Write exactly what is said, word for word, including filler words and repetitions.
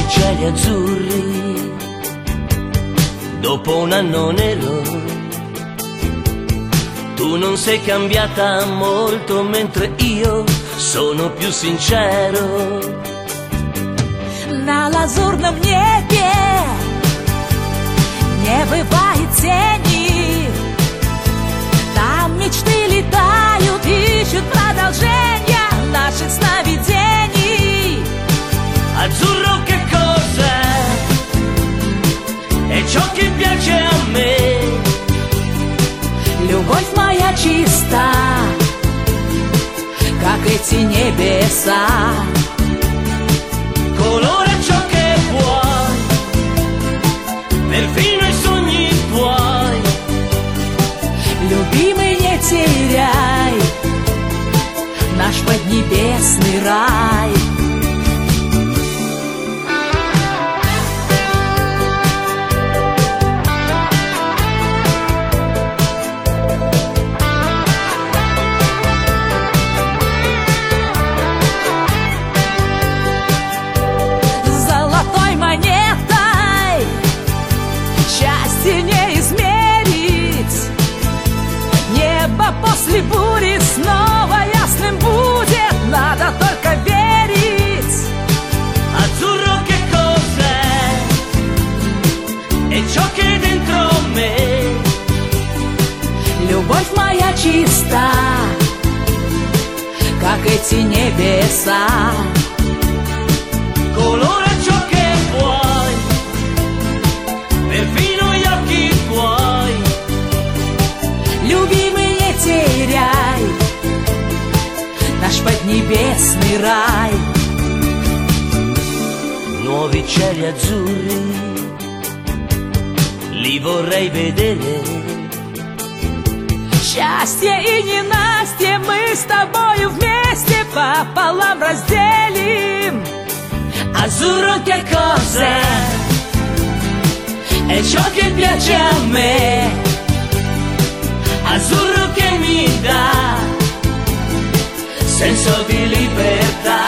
cieli azzurri, dopo un anno nero, tu non sei cambiata molto mentre io sono più sincero. На лазурном небе не бывает тени, там мечты летают, ищут продолжения наших сновидений. Azzurro che cos'è? È ciò che piace a me. Любовь моя чиста, как эти небеса. Colora ciò che vuoi, perfino i sogni tuoi. Любимый, не теряй наш поднебесный рай. Не измерить небо после бури снова ясным будет, надо только верить. Azzurro che cos'è? È ciò che dentro me. Любовь моя чиста, как эти небеса. Colora ciò che vuoi, perfino любимый, не теряй наш поднебесный рай. Nuovi cieli azzurri, li vorrei vedere. Счастье и ненастье мы с тобою вместе пополам разделим. Azzurro che cos'è? È ciò che piace a me. Azzurro che mi dà senso di libertà.